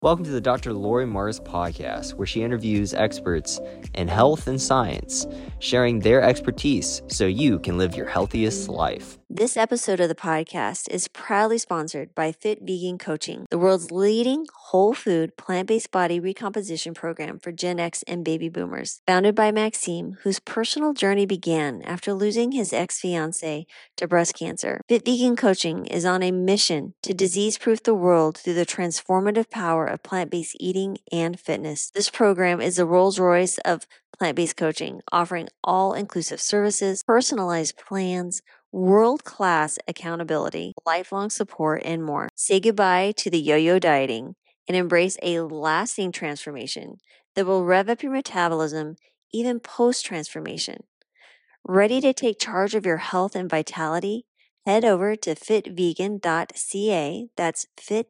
Welcome to the Dr. Lori Mars podcast, where she interviews experts in health and science, sharing their expertise so you can live your healthiest life. This episode of the podcast is proudly sponsored by Fit Vegan Coaching, the world's leading whole food, plant-based body recomposition program for Gen X and baby boomers. Founded by Maxime, whose personal journey began after losing his ex-fiancée to breast cancer, Fit Vegan Coaching is on a mission to disease-proof the world through the transformative power of plant-based eating and fitness. This program is the Rolls-Royce of plant-based coaching, offering all-inclusive services, personalized plans, world-class accountability, lifelong support, and more. Say goodbye to the yo-yo dieting and embrace a lasting transformation that will rev up your metabolism even post-transformation. Ready to take charge of your health and vitality? Head over to fitvegan.ca, that's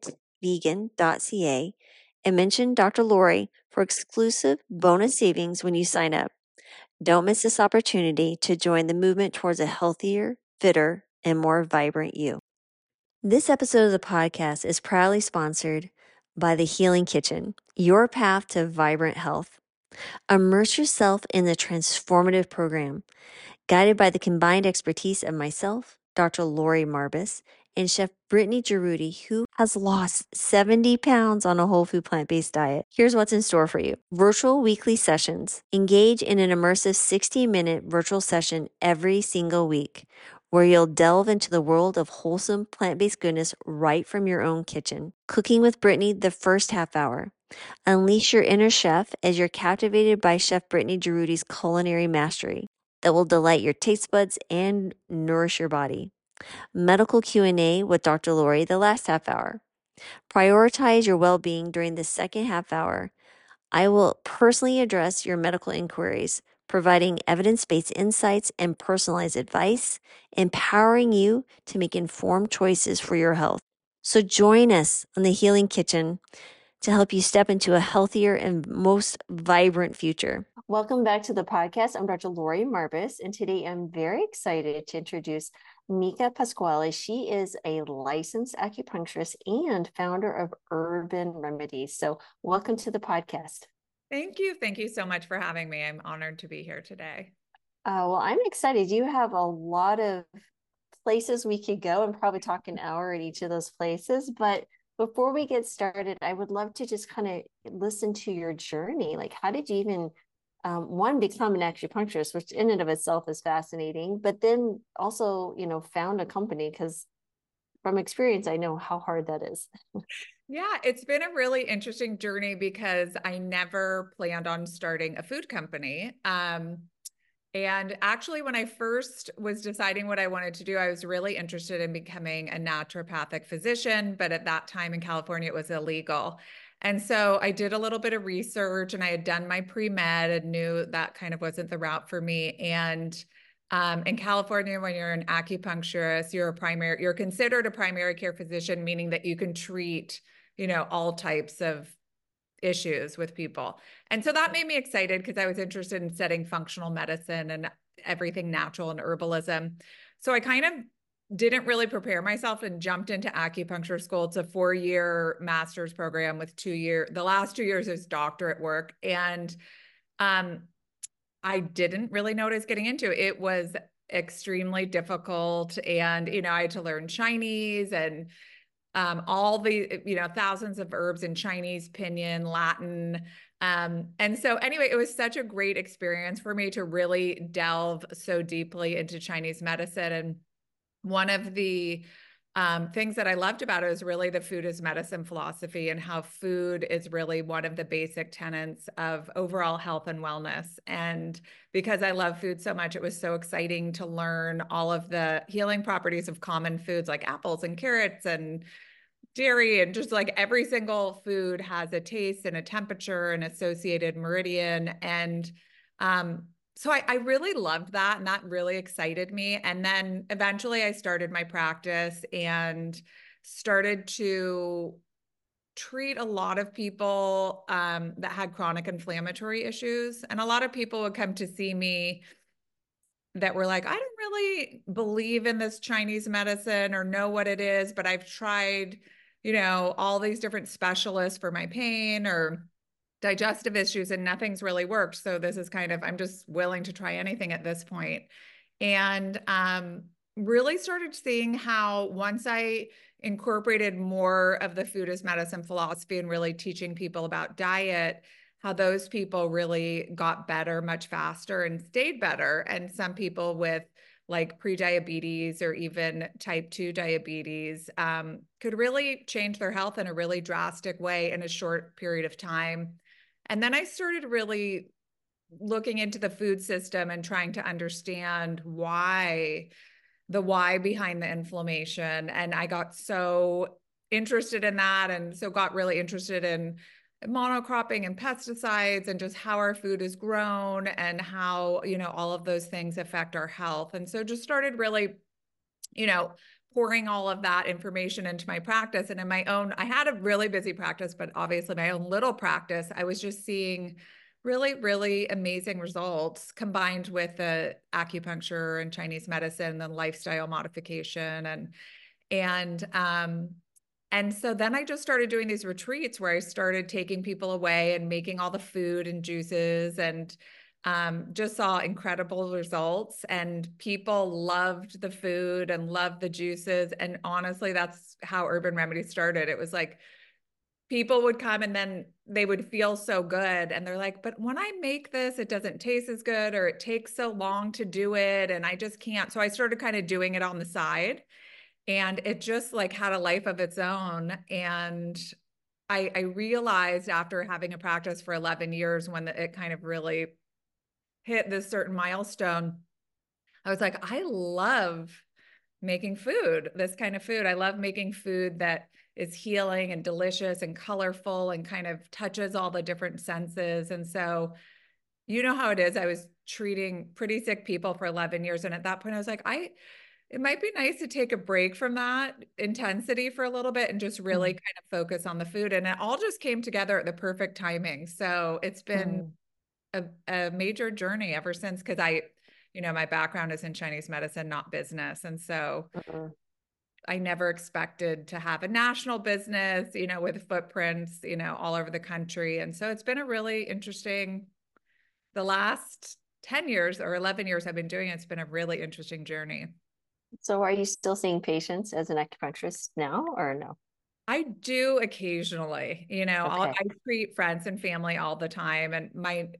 fitvegan.ca, and mention Dr. Lori for exclusive bonus savings when you sign up. Don't miss this opportunity to join the movement towards a healthier, fitter, and more vibrant you. This episode of the podcast is proudly sponsored by The Healing Kitchen, your path to vibrant health. Immerse yourself in the transformative program, guided by the combined expertise of myself, Dr. Lori Marbus, and Chef Brittany Giroudi, who has lost 70 pounds on a whole food plant-based diet. Here's what's in store for you. Virtual weekly sessions. Engage in an immersive 60-minute virtual session every single week, where you'll delve into the world of wholesome plant-based goodness right from your own kitchen. Cooking with Brittany the first half hour. Unleash your inner chef as you're captivated by Chef Brittany Giroudi's culinary mastery that will delight your taste buds and nourish your body. Medical Q&A with Dr. Lori the last half hour. Prioritize your well-being during the second half hour. I will personally address your medical inquiries, providing evidence-based insights and personalized advice, empowering you to make informed choices for your health. So join us on the Healing Kitchen to help you step into a healthier and most vibrant future. Welcome back to the podcast. I'm Dr. Lori Marbus, and today I'm very excited to introduce Mika Pasquale. She is a licensed acupuncturist and founder of Urban Remedies. So welcome to the podcast. Thank you. Thank you so much for having me. I'm honored to be here today. Well, I'm excited. You have a lot of places we could go and probably talk an hour at each of those places. But before we get started, I would love to just kind of listen to your journey. Like, how did you even, one, become an acupuncturist, which in and of itself is fascinating, but then also, found a company? Because from experience, I know how hard that is. Yeah, it's been a really interesting journey because I never planned on starting a food company. And actually, when I first was deciding what I wanted to do, I was really interested in becoming a naturopathic physician. But at that time in California, it was illegal. And so I did a little bit of research and I had done my pre-med and knew that kind of wasn't the route for me. And in California, when you're an acupuncturist, you're considered a primary care physician, meaning that you can treat, all types of issues with people. And so that made me excited because I was interested in studying functional medicine and everything natural and herbalism. So I kind of didn't really prepare myself and jumped into acupuncture school. It's a 4-year master's program with the last 2 years is doctorate work. And I didn't really know what I was getting into. It was extremely difficult. And, I had to learn Chinese and all the, thousands of herbs in Chinese, Pinyin, Latin. And so anyway, it was such a great experience for me to really delve so deeply into Chinese medicine. And one of the things that I loved about it is really the food is medicine philosophy and how food is really one of the basic tenets of overall health and wellness. And because I love food so much, it was so exciting to learn all of the healing properties of common foods like apples and carrots and dairy, and just like every single food has a taste and a temperature and associated meridian. And so I really loved that, and that really excited me. And then eventually I started my practice and started to treat a lot of people that had chronic inflammatory issues. And a lot of people would come to see me that were like, I don't really believe in this Chinese medicine or know what it is, but I've tried all these different specialists for my pain or digestive issues, and nothing's really worked. So this is kind of, I'm just willing to try anything at this point. And really started seeing how once I incorporated more of the food as medicine philosophy and really teaching people about diet, how those people really got better much faster and stayed better. And some people with like prediabetes or even type 2 diabetes could really change their health in a really drastic way in a short period of time. And then I started really looking into the food system and trying to understand the why behind the inflammation. And I got so interested in that, and so got really interested in monocropping and pesticides and just how our food is grown and how, all of those things affect our health. And so just started really, pouring all of that information into my practice. And in my own, I had a really busy practice, but obviously my own little practice, I was just seeing really, really amazing results combined with the acupuncture and Chinese medicine and lifestyle modification. And so then I just started doing these retreats where I started taking people away and making all the food and juices, and just saw incredible results, and people loved the food and loved the juices. And honestly, that's how Urban Remedy started. It was like people would come and then they would feel so good. And they're like, but when I make this, it doesn't taste as good, or it takes so long to do it, and I just can't. So I started kind of doing it on the side, and it just like had a life of its own. And I realized after having a practice for 11 years, when it kind of really hit this certain milestone, I was like, I love making food, this kind of food. I love making food that is healing and delicious and colorful and kind of touches all the different senses. And so, you know how it is. I was treating pretty sick people for 11 years. And at that point I was like, it might be nice to take a break from that intensity for a little bit and just really kind of focus on the food. And it all just came together at the perfect timing. So it's been a major journey ever since, because my background is in Chinese medicine, not business. And so I never expected to have a national business, with footprints, all over the country. And so it's been a really interesting, the last 10 years or 11 years I've been doing it, it's been a really interesting journey. So are you still seeing patients as an acupuncturist now or no? I do occasionally, I treat friends and family all the time. And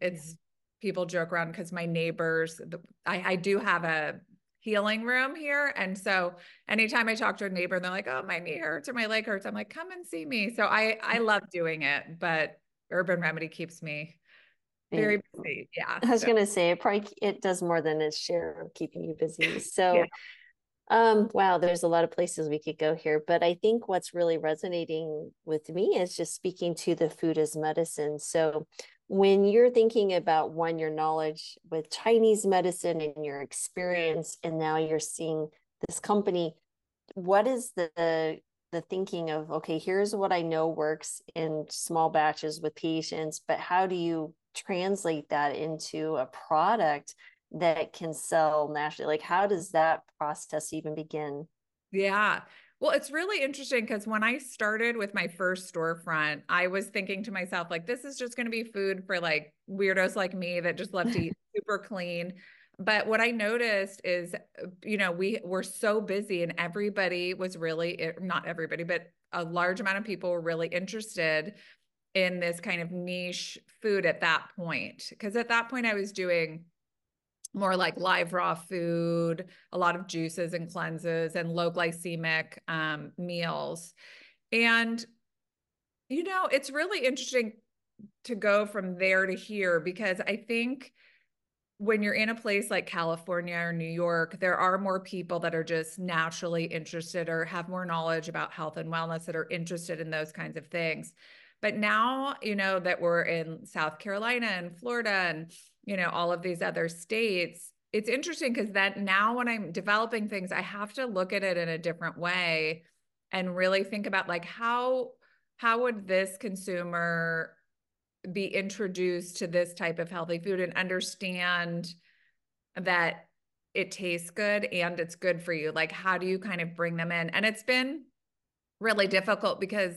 people joke around because my neighbors, I do have a healing room here. And so anytime I talk to a neighbor and they're like, oh, my knee hurts or my leg hurts, I'm like, come and see me. So I love doing it, but Urban Remedy keeps me very busy. Yeah. I was going to say it does more than its share of keeping you busy. So yeah. Wow, there's a lot of places we could go here, but I think what's really resonating with me is just speaking to the food as medicine. So when you're thinking about your knowledge with Chinese medicine and your experience, and now you're seeing this company, what is the thinking of, okay, here's what I know works in small batches with patients, but how do you translate that into a product that can sell nationally? Like, how does that process even begin? Yeah. Well, it's really interesting because when I started with my first storefront, I was thinking to myself, like, this is just going to be food for like weirdos like me that just love to eat super clean. But what I noticed is, we were so busy, and everybody was really, not everybody, but a large amount of people were really interested in this kind of niche food at that point. Because at that point I was doing more like live raw food, a lot of juices and cleanses, and low glycemic meals. And, it's really interesting to go from there to here, because I think when you're in a place like California or New York, there are more people that are just naturally interested or have more knowledge about health and wellness that are interested in those kinds of things. But now, that we're in South Carolina and Florida and, all of these other states, it's interesting because now when I'm developing things, I have to look at it in a different way and really think about like, how would this consumer be introduced to this type of healthy food and understand that it tastes good and it's good for you? Like, how do you kind of bring them in? And it's been really difficult because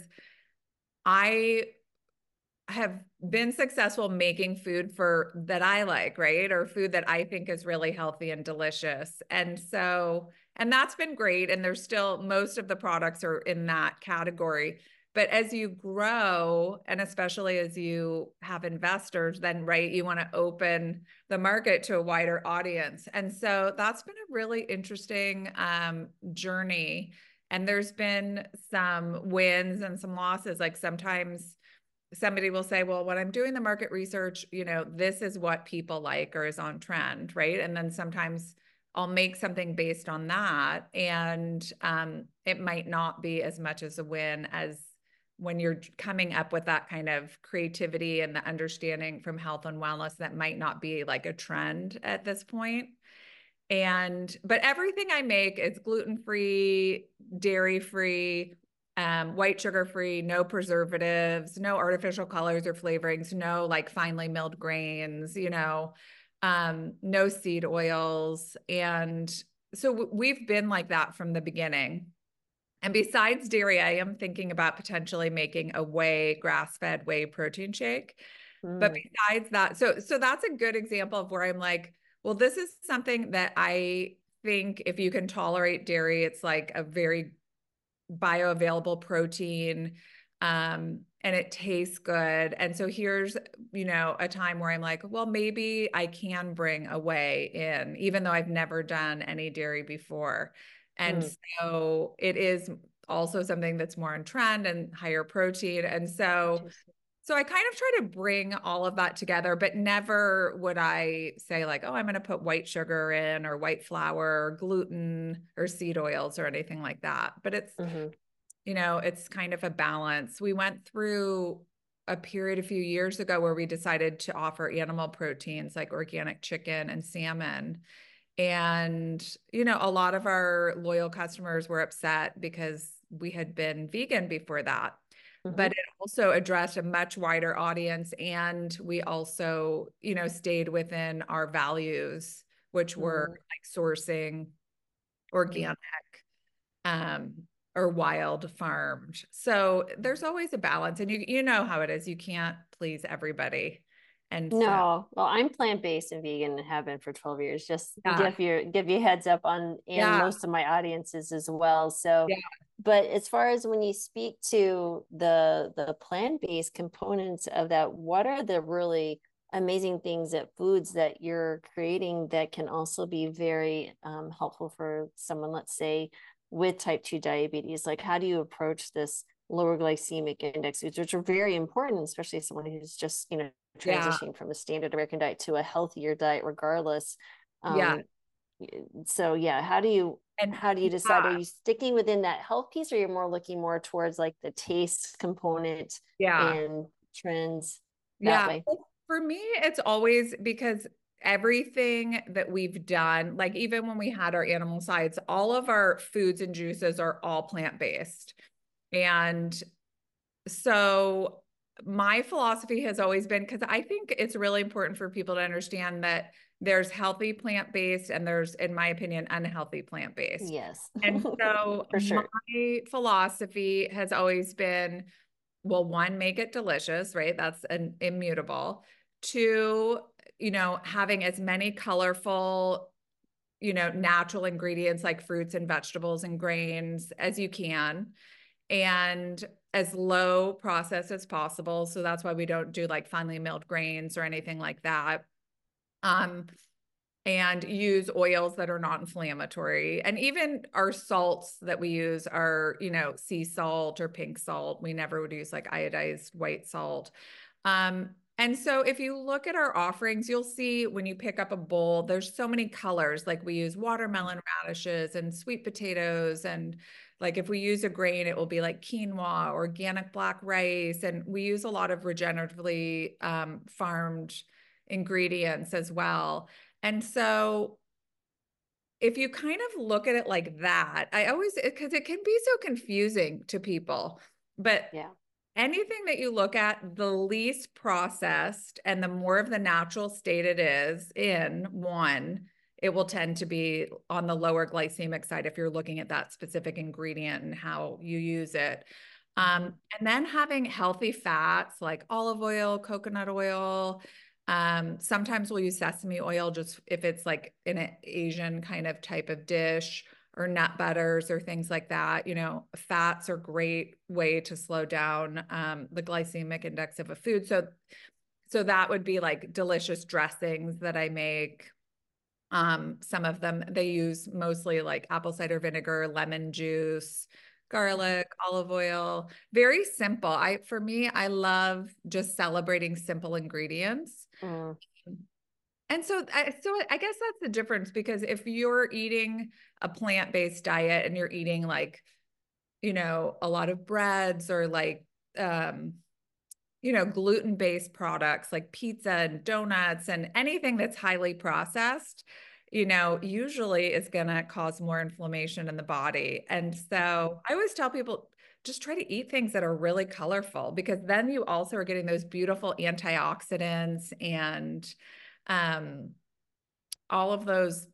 I have been successful making food for that I like, right? Or food that I think is really healthy and delicious. And so, and that's been great. And there's still most of the products are in that category. But as you grow, and especially as you have investors, then, right, you want to open the market to a wider audience. And so that's been a really interesting journey. And there's been some wins and some losses. Like sometimes somebody will say, well, when I'm doing the market research, this is what people like or is on trend, right? And then sometimes I'll make something based on that. And it might not be as much as a win as when you're coming up with that kind of creativity and the understanding from health and wellness that might not be like a trend at this point. But everything I make is gluten-free, dairy-free, white sugar-free, no preservatives, no artificial colors or flavorings, no like finely milled grains, no seed oils. And so we've been like that from the beginning. And besides dairy, I am thinking about potentially making a whey, grass-fed whey protein shake. But besides that, so that's a good example of where I'm like, well, this is something that I think if you can tolerate dairy, it's like a very bioavailable protein, and it tastes good. And so here's, a time where I'm like, well, maybe I can bring a whey in, even though I've never done any dairy before. And so it is also something that's more on trend and higher protein. And so I kind of try to bring all of that together, but never would I say like, oh, I'm going to put white sugar in or white flour or gluten or seed oils or anything like that. But it's, it's kind of a balance. We went through a period a few years ago where we decided to offer animal proteins like organic chicken and salmon. And, a lot of our loyal customers were upset because we had been vegan before that. But it also addressed a much wider audience. And we also, stayed within our values, which were like sourcing organic or wild farmed. So there's always a balance. And you know how it is. You can't please everybody. And no, well, I'm plant-based and vegan and have been for 12 years. Just give you heads up on, and most of my audiences as well. So, but as far as when you speak to the plant-based components of that, what are the really amazing things that foods that you're creating that can also be very helpful for someone, let's say, with type 2 diabetes? Like, how do you approach this lower glycemic index, which are very important, especially someone who's just, transitioning from a standard American diet to a healthier diet regardless. So how do you decide, are you sticking within that health piece, or you're more looking more towards like the taste component and trends that way? For me, it's always because everything that we've done, like even when we had our animal sides, all of our foods and juices are all plant-based. And so my philosophy has always been, because I think it's really important for people to understand that there's healthy plant-based and there's, in my opinion, unhealthy plant-based. Yes. And so for sure, my philosophy has always been, well, one, make it delicious, right? That's an immutable. Two, having as many colorful, natural ingredients like fruits and vegetables and grains as you can, and as low processed as possible. So that's why we don't do like finely milled grains or anything like that. And use oils that are not inflammatory. And even our salts that we use are, sea salt or pink salt. We never would use like iodized white salt. And so if you look at our offerings, you'll see when you pick up a bowl, there's so many colors. Like we use watermelon radishes and sweet potatoes, and like if we use a grain, it will be like quinoa, organic black rice. And we use a lot of regeneratively farmed ingredients as well. And so if you kind of look at it like that, because it can be so confusing to people, but anything that you look at, the least processed and the more of the natural state it is in, one, it will tend to be on the lower glycemic side if you're looking at that specific ingredient and how you use it. And then having healthy fats like olive oil, coconut oil. Sometimes we'll use sesame oil just if it's like in an Asian kind of type of dish, or nut butters or things like that. You know, fats are a great way to slow down the glycemic index of a food. So that would be like delicious dressings that I make. Some of them, they use mostly like apple cider vinegar, lemon juice, garlic, olive oil. Very simple. For me, I love just celebrating simple ingredients. And so I guess that's the difference, because if you're eating a plant-based diet and you're eating like, you know, a lot of breads or like, you know, gluten-based products like pizza and donuts and anything that's highly processed, you know, usually is going to cause more inflammation in the body. And so I always tell people, just try to eat things that are really colorful, because then you also are getting those beautiful antioxidants and all of those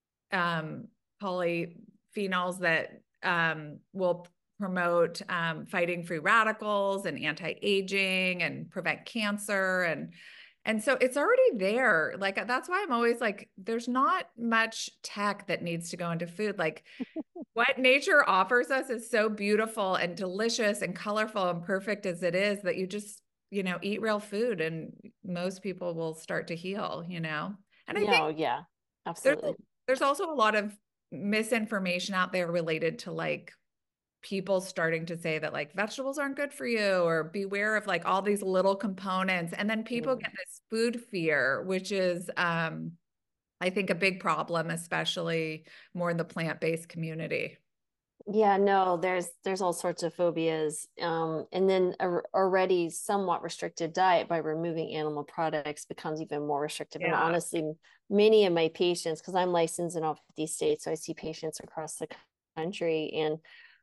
polyphenols that will promote fighting free radicals and anti-aging and prevent cancer. And so it's already there. Like, that's why I'm always like, there's not much tech that needs to go into food. Like, what nature offers us is so beautiful and delicious and colorful and perfect as it is, that you just, you know, eat real food and most people will start to heal, you know? And I think yeah, absolutely. There's also a lot of misinformation out there related to like people starting to say that like vegetables aren't good for you, or beware of like all these little components. And then people get this food fear, which is, I think, a big problem, especially more in the plant-based community. Yeah, no, there's all sorts of phobias. And then already somewhat restricted diet by removing animal products becomes even more restrictive. And honestly, many of my patients, because I'm licensed in all 50 states, so I see patients across the country, and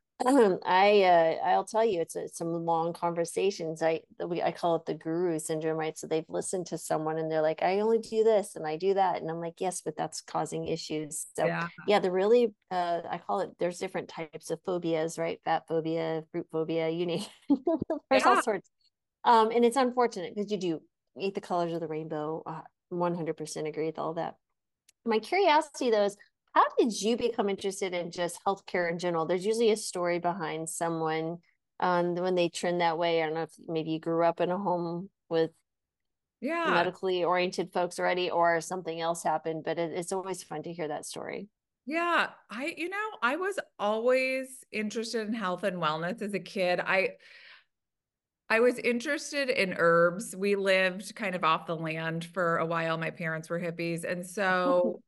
I'll tell you, it's some long conversations. I call it the guru syndrome, right? So they've listened to someone and they're like, I only do this and I do that, and I'm like, yes, but that's causing issues. So yeah, the really I call it, there's different types of phobias, right? Fat phobia, fruit phobia, you name there's all sorts. And it's unfortunate because you do eat the colors of the rainbow. 100% agree with all that. My curiosity though is, how did you become interested in just healthcare in general? There's usually a story behind someone when they trend that way. I don't know if maybe you grew up in a home with medically oriented folks already, or something else happened, but it's always fun to hear that story. Yeah, I was always interested in health and wellness as a kid. I was interested in herbs. We lived kind of off the land for a while. My parents were hippies. And so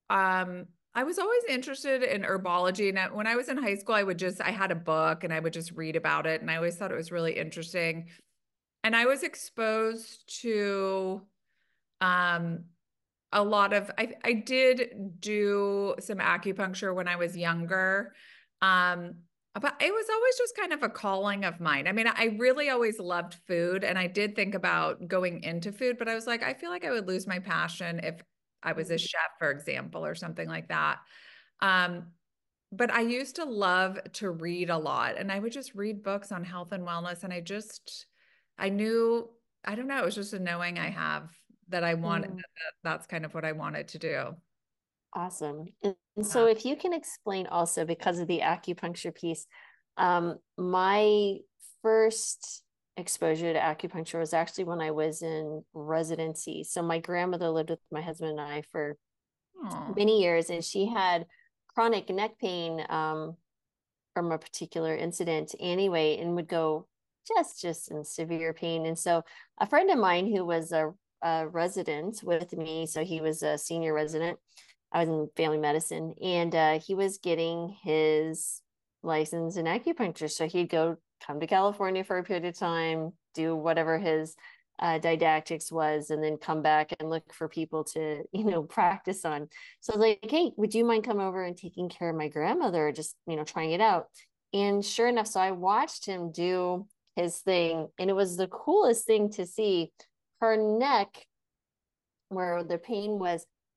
I was always interested in herbology. And when I was in high school, I had a book and I would just read about it. And I always thought it was really interesting. And I was exposed to a lot of, I did do some acupuncture when I was younger. But it was always just kind of a calling of mine. I mean, I really always loved food, and I did think about going into food, but I was like, I feel like I would lose my passion if I was a chef, for example, or something like that. But I used to love to read a lot, and I would just read books on health and wellness. And I knew, I don't know, it was just a knowing I have that I wanted, that's kind of what I wanted to do. Awesome. And so if you can explain also, because of the acupuncture piece, my first exposure to acupuncture was actually when I was in residency. So my grandmother lived with my husband and I for many years, and she had chronic neck pain from a particular incident anyway, and would go just in severe pain. And so a friend of mine who was a resident with me, so he was a senior resident, I was in family medicine, and he was getting his license in acupuncture. So he'd come to California for a period of time, do whatever his didactics was, and then come back and look for people to, practice on. So I was like, hey, would you mind coming over and taking care of my grandmother, just, trying it out? And sure enough, so I watched him do his thing, and it was the coolest thing to see. Her neck, where the pain was,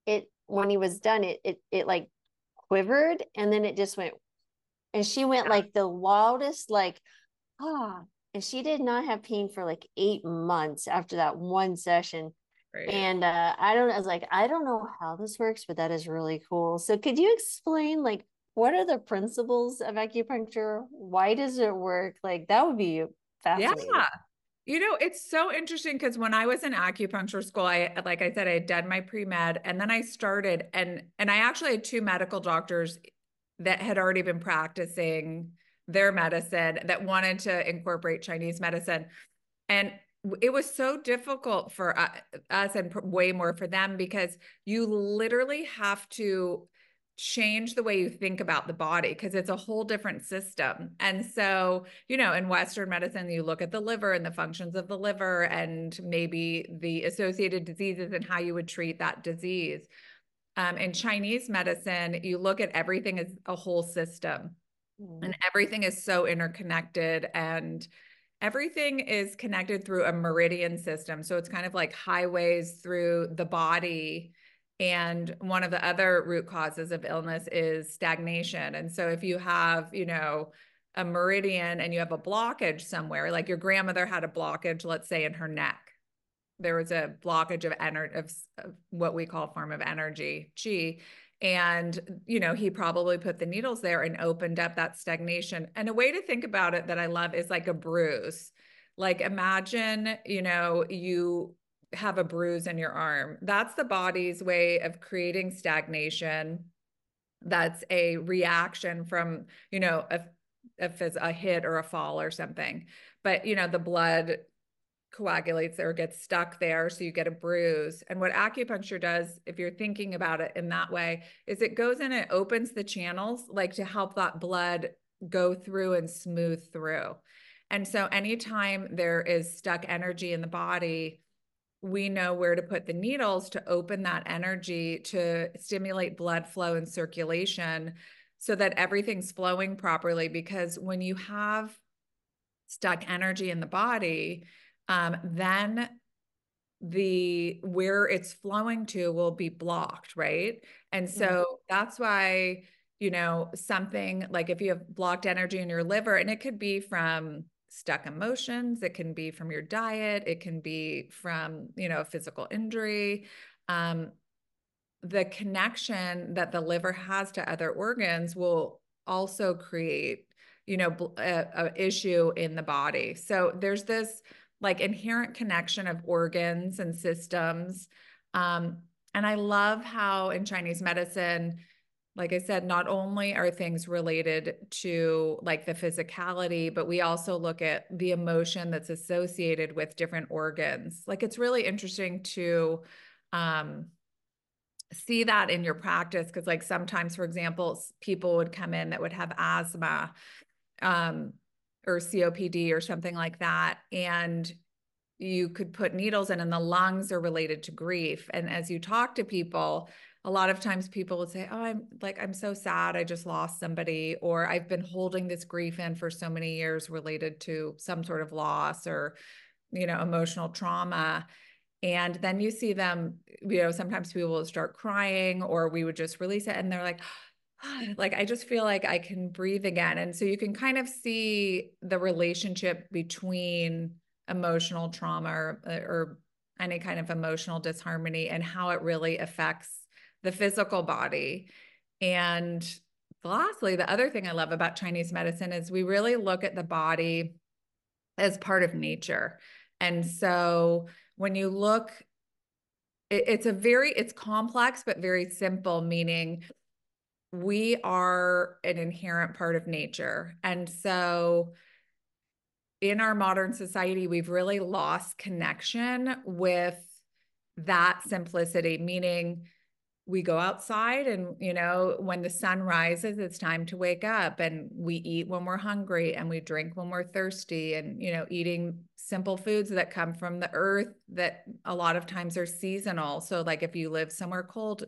when he was done, it like quivered, and then it just went, and she went like the wildest, like, ah, and she did not have pain for like 8 months after that one session. Right. And I was like, I don't know how this works, but that is really cool. So could you explain, like, what are the principles of acupuncture? Why does it work? Like, that would be fascinating. Yeah. It's so interesting because when I was in acupuncture school, like I said, I had done my pre-med, and then I started, and I actually had 2 medical doctors that had already been practicing their medicine that wanted to incorporate Chinese medicine. And it was so difficult for us and way more for them, because you literally have to change the way you think about the body, because it's a whole different system. And so, in Western medicine, you look at the liver and the functions of the liver and maybe the associated diseases and how you would treat that disease. In Chinese medicine, you look at everything as a whole system, and everything is so interconnected, and everything is connected through a meridian system. So it's kind of like highways through the body. And one of the other root causes of illness is stagnation. And so if you have, a meridian and you have a blockage somewhere, like your grandmother had a blockage, let's say in her neck, there was a blockage of energy, of what we call a form of energy, qi. And, he probably put the needles there and opened up that stagnation. And a way to think about it that I love is like a bruise. Like, imagine, you have a bruise in your arm. That's the body's way of creating stagnation. That's a reaction from, a hit or a fall or something. But, the blood coagulates or gets stuck there, so you get a bruise. And what acupuncture does, if you're thinking about it in that way, is it goes in and opens the channels, like to help that blood go through and smooth through. And so anytime there is stuck energy in the body, we know where to put the needles to open that energy, to stimulate blood flow and circulation so that everything's flowing properly. Because when you have stuck energy in the body, then where it's flowing to will be blocked, right? And so that's why, something like if you have blocked energy in your liver, and it could be from stuck emotions, it can be from your diet, it can be from, a physical injury, the connection that the liver has to other organs will also create, a issue in the body. So there's this like inherent connection of organs and systems. And I love how in Chinese medicine, like I said, not only are things related to like the physicality, but we also look at the emotion that's associated with different organs. Like, it's really interesting to see that in your practice. Cause like sometimes, for example, people would come in that would have asthma, or COPD or something like that. And you could put needles in, and the lungs are related to grief. And as you talk to people, a lot of times people would say, oh, I'm so sad, I just lost somebody, or I've been holding this grief in for so many years related to some sort of loss or, emotional trauma. And then you see them, sometimes people will start crying, or we would just release it and they're like, like, I just feel like I can breathe again. And so you can kind of see the relationship between emotional trauma or any kind of emotional disharmony and how it really affects the physical body. And lastly, the other thing I love about Chinese medicine is we really look at the body as part of nature. And so when you look, it's complex, but very simple, meaning we are an inherent part of nature. And so in our modern society, we've really lost connection with that simplicity, meaning we go outside and, when the sun rises, it's time to wake up, and we eat when we're hungry and we drink when we're thirsty, and, eating simple foods that come from the earth that a lot of times are seasonal. So like if you live somewhere cold,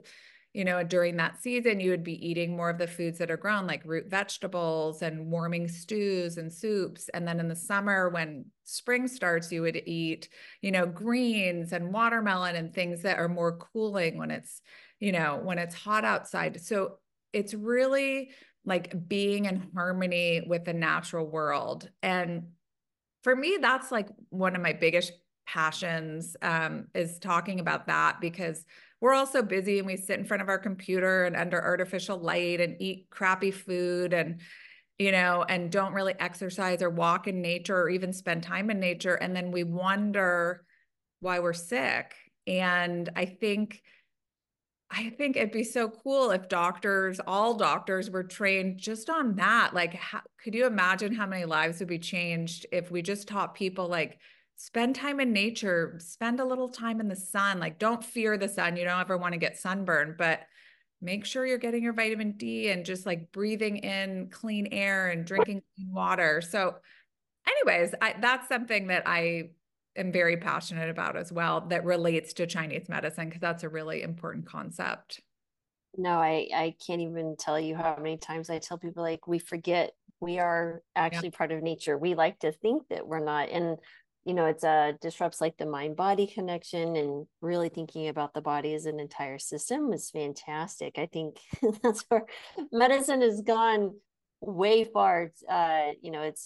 during that season, you would be eating more of the foods that are grown, like root vegetables and warming stews and soups. And then in the summer, when spring starts, you would eat, greens and watermelon and things that are more cooling when it's, when it's hot outside. So it's really like being in harmony with the natural world. And for me, that's like one of my biggest passions, is talking about that, because we're all so busy and we sit in front of our computer and under artificial light and eat crappy food and, and don't really exercise or walk in nature or even spend time in nature. And then we wonder why we're sick. And I think it'd be so cool if all doctors were trained just on that. Like, could you imagine how many lives would be changed if we just taught people, like, spend time in nature, spend a little time in the sun, like, don't fear the sun. You don't ever want to get sunburned, but make sure you're getting your vitamin D and just like breathing in clean air and drinking clean water. So anyways, that's something that I am very passionate about as well, that relates to Chinese medicine, because that's a really important concept. No, I can't even tell you how many times I tell people, like, we forget we are actually part of nature. We like to think that we're not. And it's disrupts like the mind body connection, and really thinking about the body as an entire system is fantastic. I think that's where medicine has gone way far. It's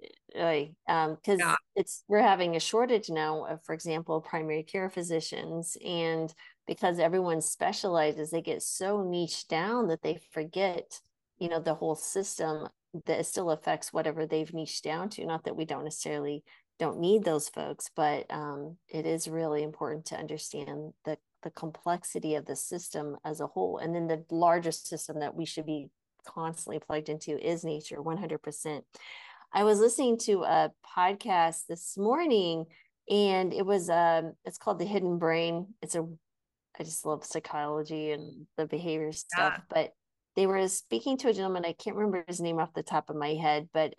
because we're having a shortage now of, for example, primary care physicians, and because everyone specializes, they get so niche down that they forget, the whole system that it still affects whatever they've niched down to. Not that we don't need those folks, but it is really important to understand the complexity of the system as a whole. And then the largest system that we should be constantly plugged into is nature, 100%. I was listening to a podcast this morning, and it was it's called The Hidden Brain. I just love psychology and the behavior stuff, but they were speaking to a gentleman. I can't remember his name off the top of my head, but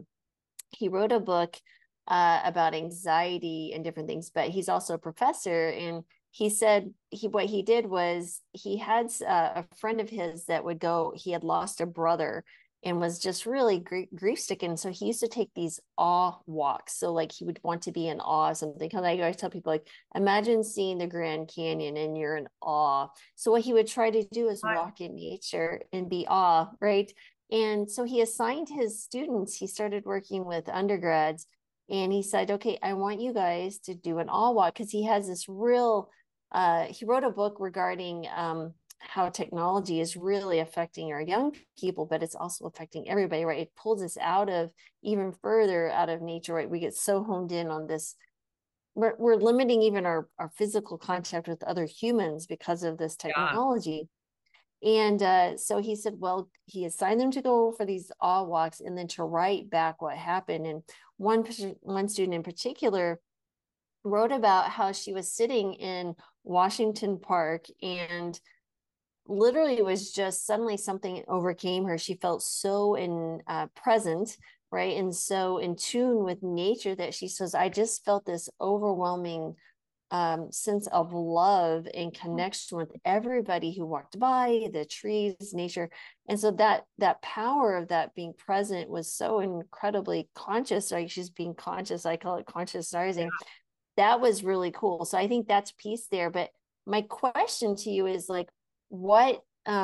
he wrote a book about anxiety and different things, but he's also a professor. And he said what he did was he had a friend of his that would go, he had lost a brother and was just really grief stricken. So he used to take these awe walks. So like he would want to be in awe of something. Because I always tell people, like, imagine seeing the Grand Canyon and you're in awe. So what he would try to do is walk in nature and be awe, right? And so he assigned his students, he started working with undergrads, and he said, okay, I want you guys to do an awe walk, because he has this real, he wrote a book regarding how technology is really affecting our young people, but it's also affecting everybody, right? It pulls us even further out of nature, right? We get so honed in on this. We're limiting even our physical contact with other humans because of this technology. And so he said, well, he assigned them to go for these awe walks and then to write back what happened. And one student in particular wrote about how she was sitting in Washington Park, and literally it was just suddenly something overcame her. She felt so present, right? And so in tune with nature, that she says, I just felt this overwhelming sense of love and connection with everybody who walked by, the trees, nature. And so that power of that being present was so incredibly conscious, right? She's being conscious. I call it consciousizing. That was really cool. So I think that's piece there. But my question to you is, like, what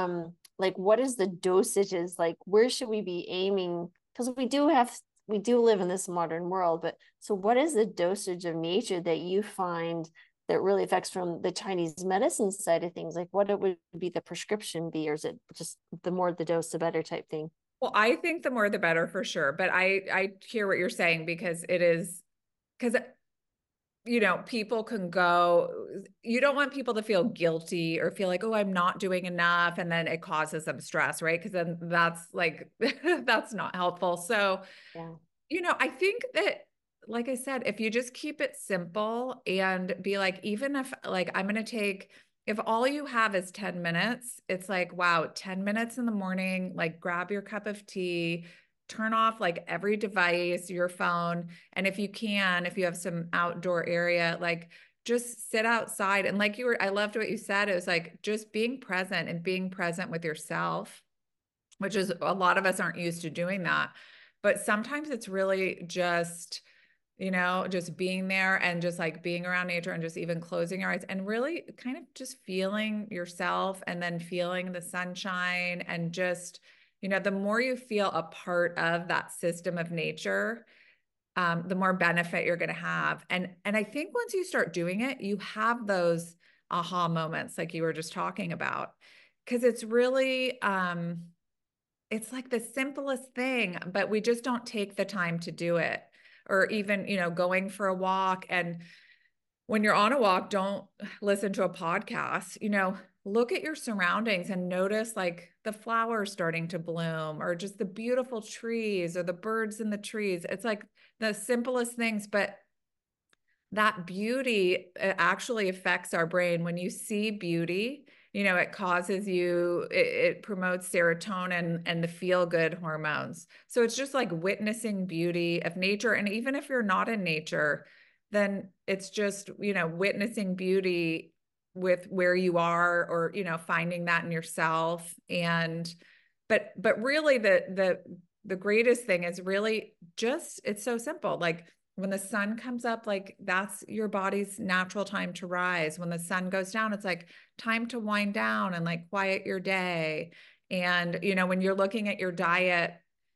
is the dosages? Like, where should we be aiming? Because we do live in this modern world, but so what is the dosage of nature that you find that really affects from the Chinese medicine side of things? Like, what it would be the prescription be, or is it just the more the dose, the better type thing? Well, I think the more the better for sure. But I hear what you're saying, because people can go, you don't want people to feel guilty or feel like, oh, I'm not doing enough. And then it causes them stress, right? Because then that's like, that's not helpful. So, I think that, like I said, if you just keep it simple and be like, even if like, if all you have is 10 minutes, it's like, wow, 10 minutes in the morning, like grab your cup of tea, turn off like every device, your phone. And if you have some outdoor area, like just sit outside. And like I loved what you said. It was like just being present and being present with yourself, which is a lot of us aren't used to doing that. But sometimes it's really just, just being there and just like being around nature and just even closing your eyes and really kind of just feeling yourself and then feeling the sunshine and just, the more you feel a part of that system of nature, the more benefit you're going to have. And I think once you start doing it, you have those aha moments like you were just talking about, because it's really, it's like the simplest thing, but we just don't take the time to do it. Or even, going for a walk. And when you're on a walk, don't listen to a podcast, look at your surroundings and notice like the flowers starting to bloom or just the beautiful trees or the birds in the trees. It's like the simplest things, but that beauty actually affects our brain. When you see beauty, it causes it promotes serotonin and the feel good hormones. So it's just like witnessing beauty of nature. And even if you're not in nature, then it's just, witnessing beauty with where you are, or, finding that in yourself. And, but really the greatest thing is really just, it's so simple. Like, when the sun comes up, like that's your body's natural time to rise. When the sun goes down, it's like time to wind down and like quiet your day. And, when you're looking at your diet,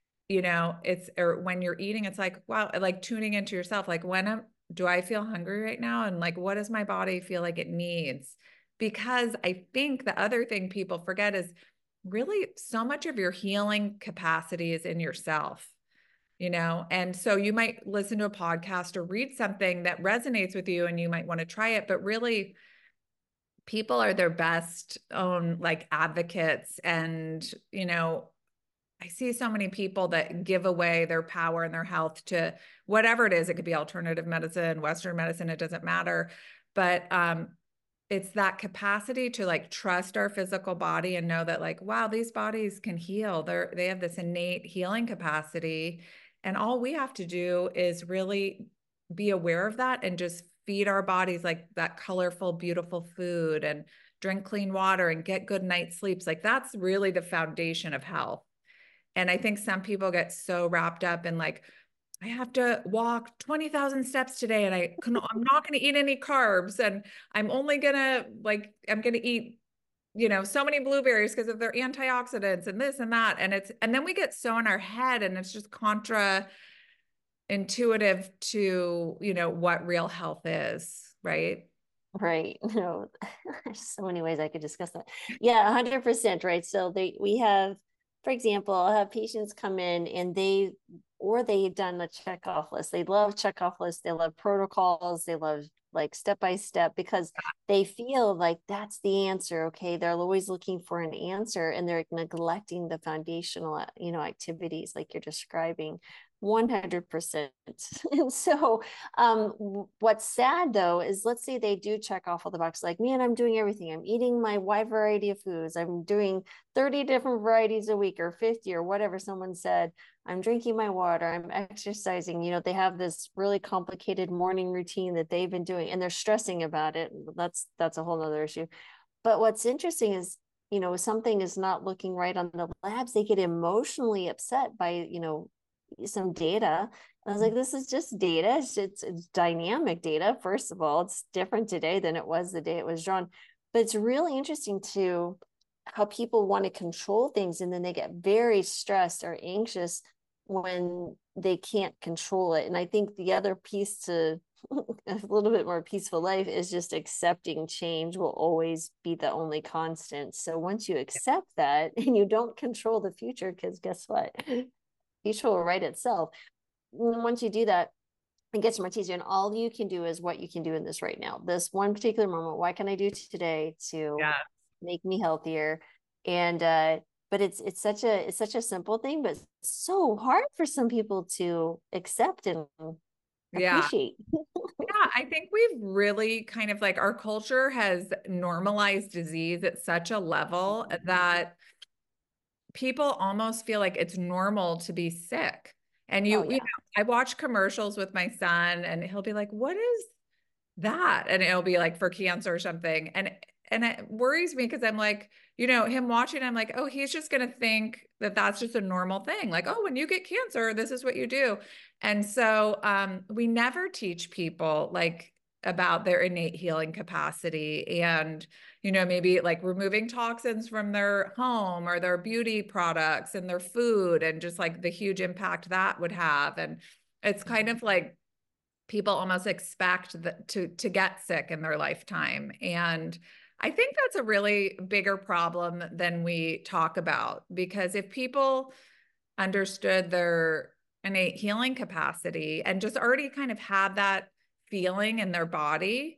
or when you're eating, it's like, wow, like tuning into yourself, like do I feel hungry right now? And like, what does my body feel like it needs? Because I think the other thing people forget is really so much of your healing capacity is in yourself. And so you might listen to a podcast or read something that resonates with you and you might want to try it, but really people are their best own like advocates. And, I see so many people that give away their power and their health to whatever it is. It could be alternative medicine, Western medicine, it doesn't matter. But, it's that capacity to like trust our physical body and know that like, wow, these bodies can heal. They have this innate healing capacity. And all we have to do is really be aware of that and just feed our bodies like that colorful, beautiful food and drink clean water and get good night's sleeps. Like that's really the foundation of health. And I think some people get so wrapped up in like, I have to walk 20,000 steps today and I'm not going to eat any carbs. And I'm only going to I'm going to eat, so many blueberries because of their antioxidants and this and that. And then we get so in our head and it's just contra intuitive to, what real health is. Right. Right. No, there's so many ways I could discuss that. Yeah, 100%. Right. So we have, for example, I'll have patients come in and they've done a checkoff list. They love checkoff lists. They love protocols. They love like step by step because they feel like that's the answer. Okay. They're always looking for an answer and they're neglecting the foundational, activities like you're describing. 100%. And so what's sad though is, let's say they do check off all the boxes, like, man, I'm doing everything. I'm eating my wide variety of foods. I'm doing 30 different varieties a week or 50 or whatever someone said. I'm drinking my water. I'm exercising. They have this really complicated morning routine that they've been doing and they're stressing about it. That's a whole nother issue. But what's interesting is, something is not looking right on the labs. They get emotionally upset by, some data. I was like, this is just data. It's dynamic data. First of all, it's different today than it was the day it was drawn. But it's really interesting to how people want to control things and then they get very stressed or anxious when they can't control it. And I think the other piece to a little bit more peaceful life is just accepting change will always be the only constant. So once you accept that and you don't control the future, because guess what? Future will write itself. Once you do that, it gets much easier. And all you can do is what you can do in this right now. This one particular moment, what can I do today to make me healthier? And but it's such a simple thing, but so hard for some people to accept and appreciate. Yeah, I think we've really kind of like our culture has normalized disease at such a level that people almost feel like it's normal to be sick. And you know, I watch commercials with my son and he'll be like, what is that, and it'll be like for cancer or something. And it worries me because I'm like, you know, him watching, I'm like, oh, he's just going to think that that's just a normal thing. Like, oh, when you get cancer, this is what you do. And so we never teach people like about their innate healing capacity and, you know, maybe like removing toxins from their home or their beauty products and their food and just like the huge impact that would have. And it's kind of like people almost expect that to get sick in their lifetime. And I think that's a really bigger problem than we talk about, because if people understood their innate healing capacity and just already kind of had that feeling in their body,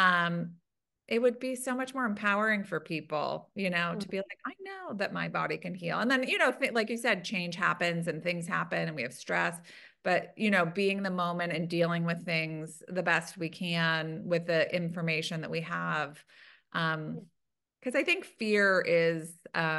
it would be so much more empowering for people, you know, to be like, I know that my body can heal. And then, you know, like you said, change happens and things happen and we have stress, but, you know, being the moment and dealing with things the best we can with the information that we have. Because I think fear is,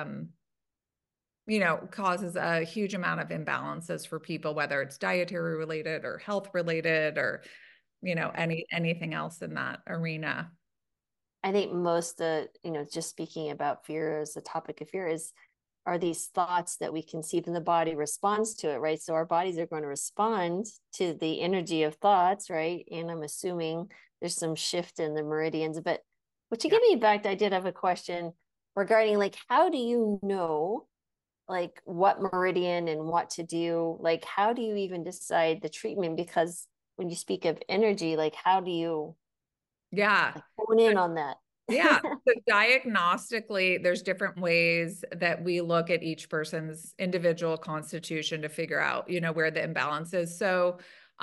you know, causes a huge amount of imbalances for people, whether it's dietary related or health related or, you know, anything else in that arena. I think most you know, just speaking about fear as the topic of fear are these thoughts that we conceive and the body responds to it, right? So our bodies are going to respond to the energy of thoughts, right? And I'm assuming there's some shift in the meridians, but to get me back, I did have a question regarding like, how do you know like what meridian and what to do? Like, how do you even decide the treatment? Because when you speak of energy, like how do you like, hone in on that? Yeah. So diagnostically, there's different ways that we look at each person's individual constitution to figure out, you know, where the imbalance is. So,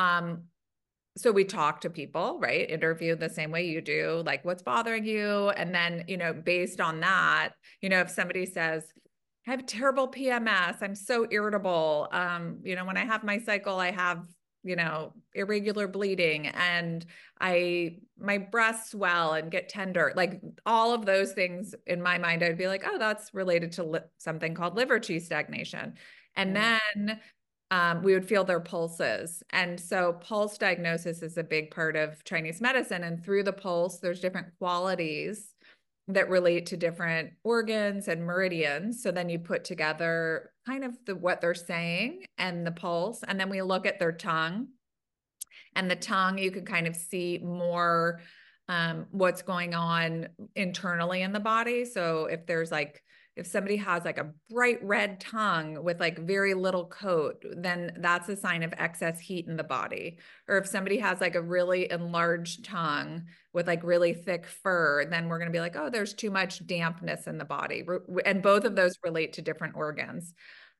so we talk to people, right? Interview the same way you do, like what's bothering you. And then, you know, based on that, you know, if somebody says, I have terrible PMS, I'm so irritable. You know, when I have my cycle, I have, you know, irregular bleeding and my breasts swell and get tender. Like all of those things in my mind, I'd be like, oh, that's related to something called liver qi stagnation. And then we would feel their pulses. And so pulse diagnosis is a big part of Chinese medicine. And through the pulse, there's different qualities that relate to different organs and meridians. So then you put together kind of what they're saying and the pulse, and then we look at their tongue. And the tongue, you can kind of see more what's going on internally in the body. So if somebody has like a bright red tongue with like very little coat, then that's a sign of excess heat in the body. Or if somebody has like a really enlarged tongue with like really thick fur, then we're going to be like, oh, there's too much dampness in the body. And both of those relate to different organs.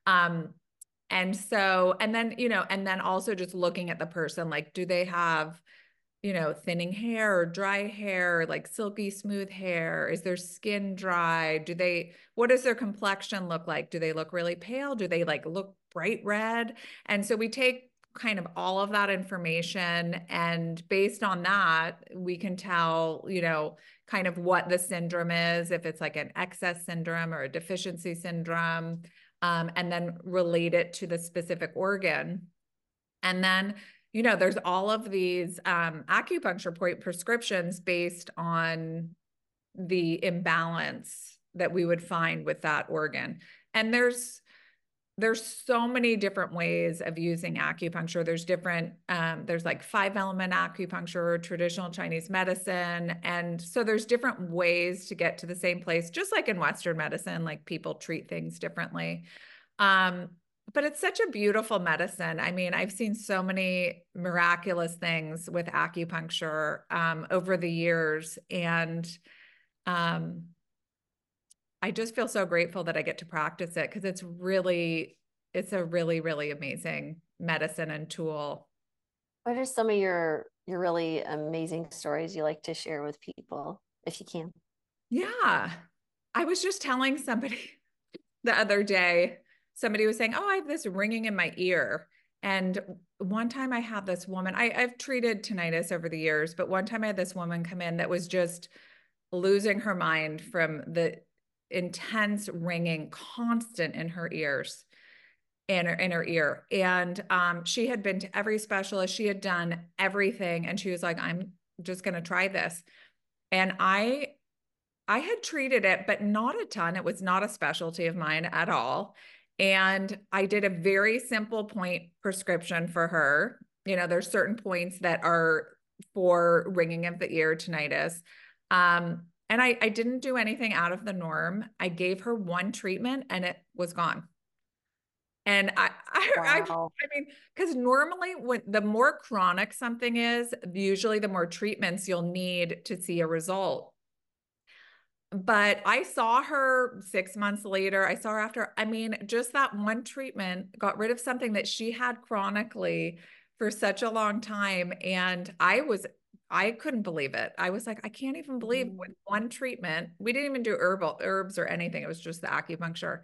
And then, you know, and then also just looking at the person, like, do they have, you know, thinning hair or dry hair, like silky smooth hair? Is their skin dry? What does their complexion look like? Do they look really pale? Do they like look bright red? And so we take kind of all of that information, and based on that, we can tell, you know, kind of what the syndrome is, if it's like an excess syndrome or a deficiency syndrome, and then relate it to the specific organ. And then, you know, there's all of these acupuncture point prescriptions based on the imbalance that we would find with that organ. And there's so many different ways of using acupuncture. There's like 5-element acupuncture, traditional Chinese medicine. And so there's different ways to get to the same place, just like in Western medicine, like people treat things differently. But it's such a beautiful medicine. I mean, I've seen so many miraculous things with acupuncture over the years. And I just feel so grateful that I get to practice it, because it's a really, really amazing medicine and tool. What are some of your really amazing stories you like to share with people, if you can? Yeah. I was just telling somebody the other day, somebody was saying, oh, I have this ringing in my ear. And one time I had this woman, I've treated tinnitus over the years, but one time I had this woman come in that was just losing her mind from the intense ringing, constant in her ears, in her ear. And she had been to every specialist, she had done everything. And she was like, just going to try this. And I had treated it, but not a ton. It was not a specialty of mine at all. And I did a very simple point prescription for her. You know, there's certain points that are for ringing of the ear, tinnitus. And I didn't do anything out of the norm. I gave her one treatment and it was gone. And Wow. I mean, because normally when the more chronic something is, usually the more treatments you'll need to see a result. But I saw her 6 months later. I saw her after, I mean, just that one treatment got rid of something that she had chronically for such a long time. And I couldn't believe it. I was like, I can't even believe with one treatment, we didn't even do herbs or anything. It was just the acupuncture.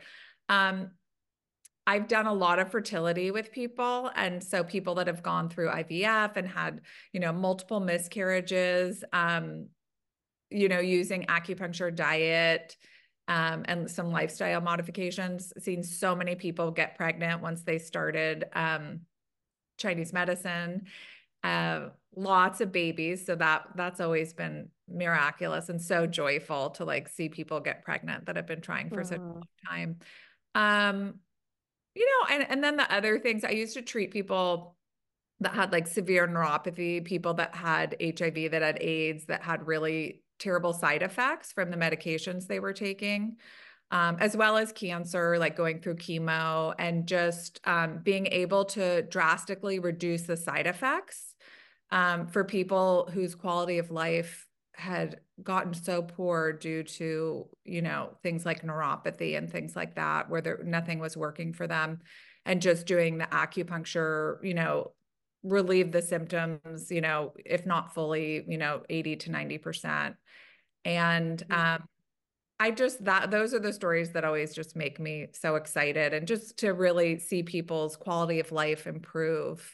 I've done a lot of fertility with people. And so people that have gone through IVF and had, you know, multiple miscarriages, you know, using acupuncture, diet, and some lifestyle modifications, seen so many people get pregnant once they started Chinese medicine, lots of babies. So that's always been miraculous and so joyful to like see people get pregnant that have been trying for such a long time. You know, and then the other things, I used to treat people that had like severe neuropathy, people that had HIV, that had AIDS, that had really terrible side effects from the medications they were taking, as well as cancer, like going through chemo, and just being able to drastically reduce the side effects for people whose quality of life had gotten so poor due to, you know, things like neuropathy and things like that, where nothing was working for them. And just doing the acupuncture, you know, relieve the symptoms, you know, if not fully, you know, 80 to 90%. And those are the stories that always just make me so excited, and just to really see people's quality of life improve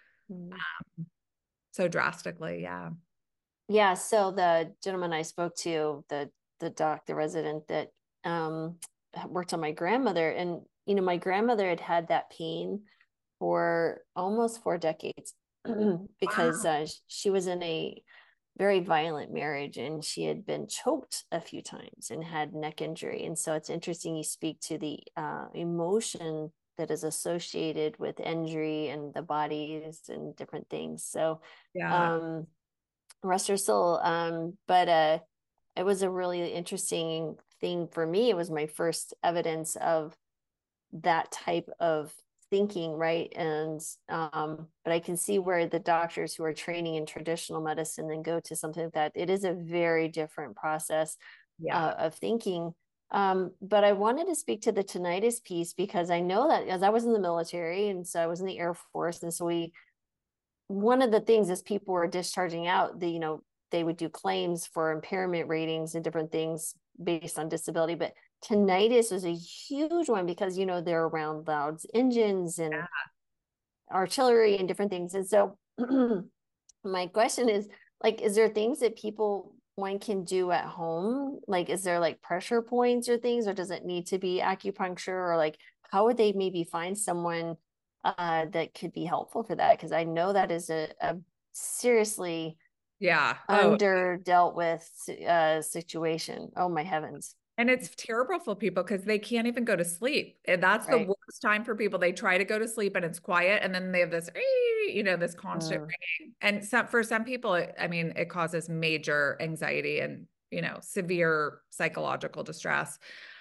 so drastically. Yeah. Yeah. So the gentleman I spoke to, the resident that worked on my grandmother, and you know, my grandmother had that pain for almost 4 decades because she was in a very violent marriage, and she had been choked a few times and had neck injury. And so it's interesting you speak to the emotion that is associated with injury and the bodies and different things. So yeah, rest her soul. But it was a really interesting thing for me. It was my first evidence of that type of thinking, right? And but I can see where the doctors who are training in traditional medicine and go to something like that, it is a very different process of thinking. But I wanted to speak to the tinnitus piece, because I know that as I was in the military, and so I was in the Air Force, and so one of the things is people were discharging out, you know, they would do claims for impairment ratings and different things based on disability, but tinnitus is a huge one because, you know, they're around loud engines and artillery and different things. And so my question is, like, is there things that one can do at home? Like, is there like pressure points or things, or does it need to be acupuncture, or like, how would they maybe find someone that could be helpful for that? Because I know that is a seriously under dealt with situation. Oh my heavens. And it's terrible for people because they can't even go to sleep. And that's the worst time for people. They try to go to sleep and it's quiet, and then they have this, you know, this constant ringing. And for some people, I mean, it causes major anxiety and, you know, severe psychological distress.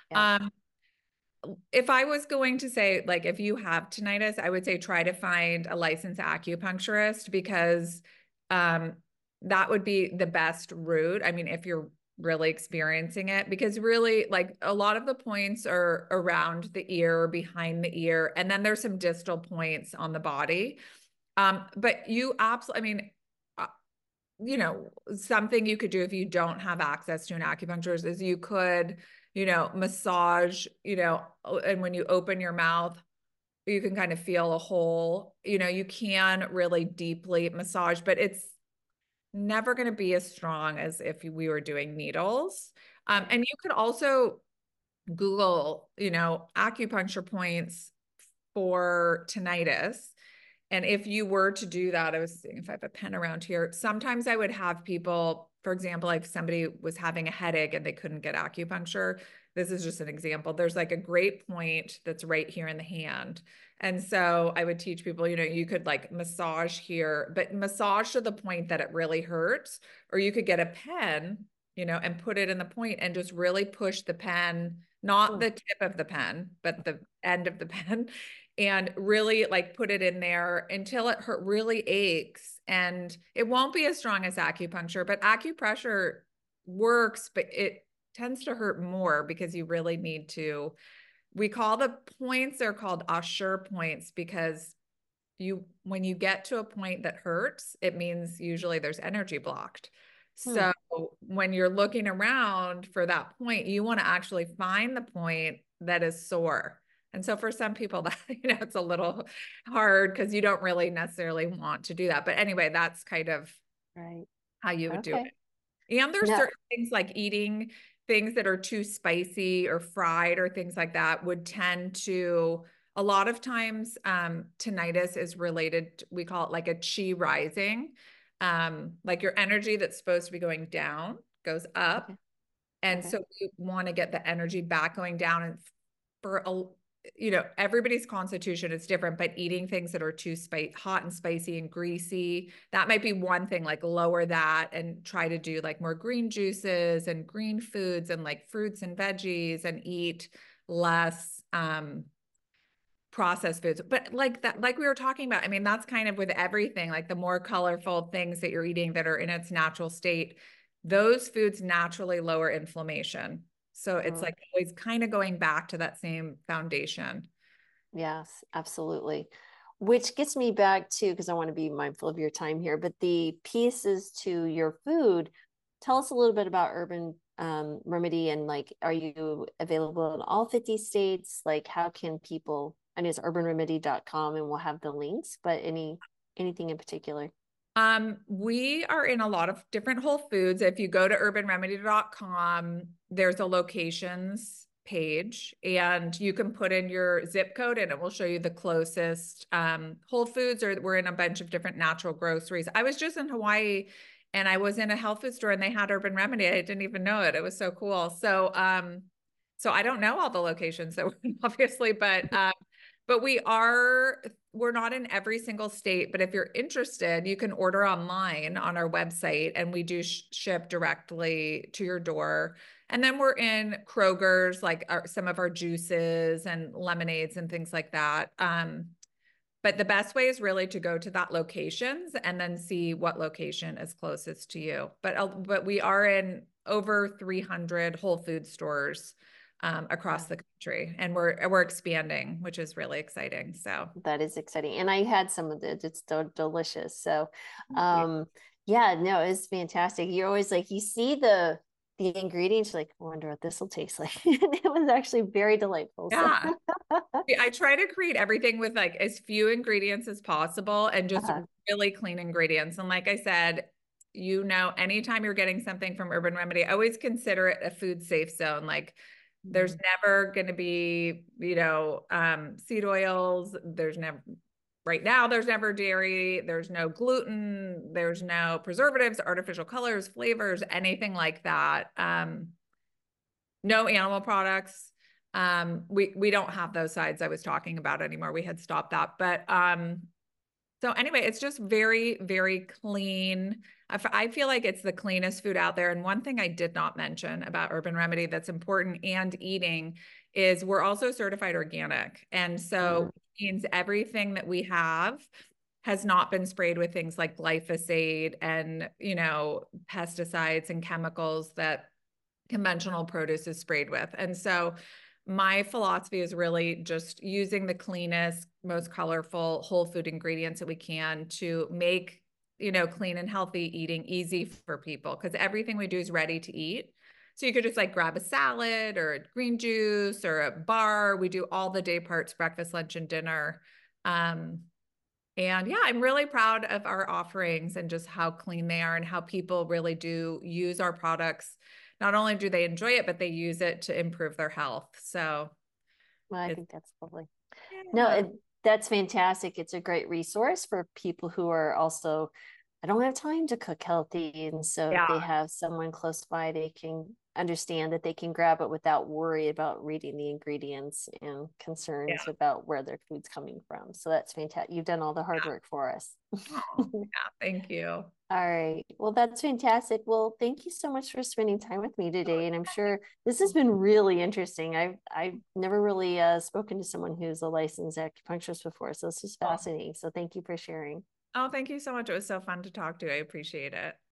If I was going to say, like, if you have tinnitus, I would say try to find a licensed acupuncturist, because that would be the best route. I mean, if you're really experiencing it, because really, like, a lot of the points are around the ear, behind the ear, and then there's some distal points on the body. But you absolutely, I mean, you know, something you could do if you don't have access to an acupuncturist is you could, you know, massage, you know, and when you open your mouth, you can kind of feel a hole. You know, you can really deeply massage, but it's never going to be as strong as if we were doing needles. And you could also Google, you know, acupuncture points for tinnitus, And if you were to do that, I was seeing if I have a pen around here, sometimes I would have people, for example, like if somebody was having a headache and they couldn't get acupuncture, this is just an example. There's like a great point that's right here in the hand. And so I would teach people, you know, you could like massage here, but massage to the point that it really hurts, or you could get a pen, you know, and put it in the point and just really push the pen, not the tip of the pen, but the end of the pen, and really like put it in there until it really aches. And it won't be as strong as acupuncture, but acupressure works, but it tends to hurt more because you really need to, we call the points, they're called Ashur points, because when you get to a point that hurts, it means usually there's energy blocked. So when you're looking around for that point, you want to actually find the point that is sore. And so for some people that, you know, it's a little hard because you don't really necessarily want to do that. But anyway, that's kind of how you would do it. And there's certain things like eating things that are too spicy or fried or things like that would tend to, a lot of times tinnitus is related, we call it like a chi rising. Like your energy that's supposed to be going down goes up. And so you want to get the energy back going down. And for you know, everybody's constitution is different, but eating things that are too hot and spicy and greasy, that might be one thing, like lower that and try to do like more green juices and green foods and like fruits and veggies, and eat less processed foods. But like that, like we were talking about, I mean, that's kind of with everything, like the more colorful things that you're eating that are in its natural state, those foods naturally lower inflammation. So it's like always kind of going back to that same foundation. Yes, absolutely. Which gets me back to, because I want to be mindful of your time here, but the pieces to your food. Tell us a little bit about Urban Remedy, and like, are you available in all 50 states? Like, how can people, I know it's urbanremedy.com and we'll have the links, but anything in particular? We are in a lot of different Whole Foods. If you go to urbanremedy.com, there's a locations page, and you can put in your zip code and it will show you the closest Whole Foods, or we're in a bunch of different natural groceries. I was just in Hawaii and I was in a health food store and they had Urban Remedy. I didn't even know it. It was so cool. So I don't know all the locations that we're in, obviously, but we're not in every single state, but if you're interested, you can order online on our website, and we do ship directly to your door. And then we're in Kroger's, like some of our juices and lemonades and things like that. But the best way is really to go to that locations and then see what location is closest to you. But we are in over 300 Whole Food stores across the country, and we're expanding, which is really exciting. So that is exciting, and I had some of it. It's so delicious. So yeah, no, it's fantastic. You're always like, you see the ingredients, like, I wonder what this will taste like. It was actually very delightful. Yeah. So. I try to create everything with like as few ingredients as possible and just really clean ingredients. And like I said, you know, anytime you're getting something from Urban Remedy, always consider it a food safe zone. Like, there's never going to be, you know, seed oils. Right now, there's never dairy. There's no gluten. There's no preservatives, artificial colors, flavors, anything like that. No animal products. We don't have those sides I was talking about anymore. We had stopped that. But so anyway, it's just very, very clean. I feel like it's the cleanest food out there. And one thing I did not mention about Urban Remedy that's important and eating is we're also certified organic. And so it means everything that we have has not been sprayed with things like glyphosate and, you know, pesticides and chemicals that conventional produce is sprayed with. And so my philosophy is really just using the cleanest, most colorful whole food ingredients that we can to make, you know, clean and healthy eating easy for people, because everything we do is ready to eat. So you could just like grab a salad or a green juice or a bar. We do all the day parts, breakfast, lunch, and dinner. And yeah, I'm really proud of our offerings and just how clean they are and how people really do use our products. Not only do they enjoy it, but they use it to improve their health. So well, I think that's lovely. Yeah. No, That's fantastic. It's a great resource for people who are also, I don't have time to cook healthy. And so if they have someone close by, they can understand that they can grab it without worry about reading the ingredients and concerns about where their food's coming from. So that's fantastic. You've done all the hard work for us. Thank you. All right. Well, that's fantastic. Well, thank you so much for spending time with me today. And I'm sure this has been really interesting. I've never really spoken to someone who's a licensed acupuncturist before. So this is fascinating. So thank you for sharing. Oh, thank you so much. It was so fun to talk to you. I appreciate it.